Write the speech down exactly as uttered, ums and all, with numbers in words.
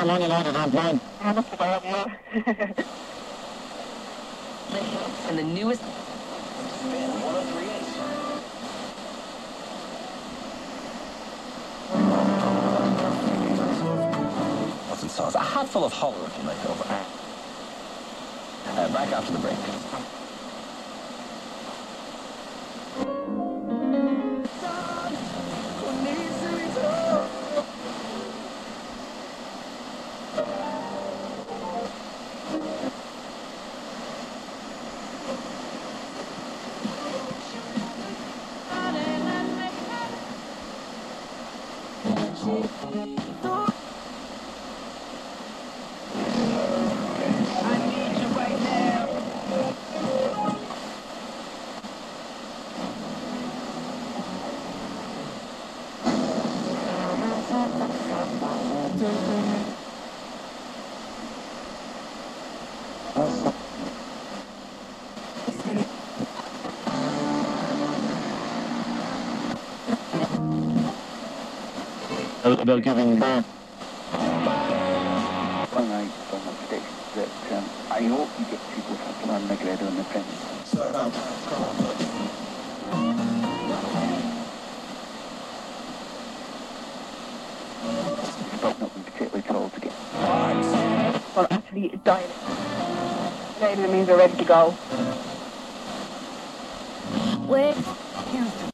so long and I don't have mine. I must have got you. And the newest... And sauce. A hatful of hollow if you like over. Uh, back after the break. About giving back. One night on the station that um, I hope you get people to plan Negredo on the premise. But not been particularly tall to get. Well, actually, it's dying. Later means they're ready to go. Wait.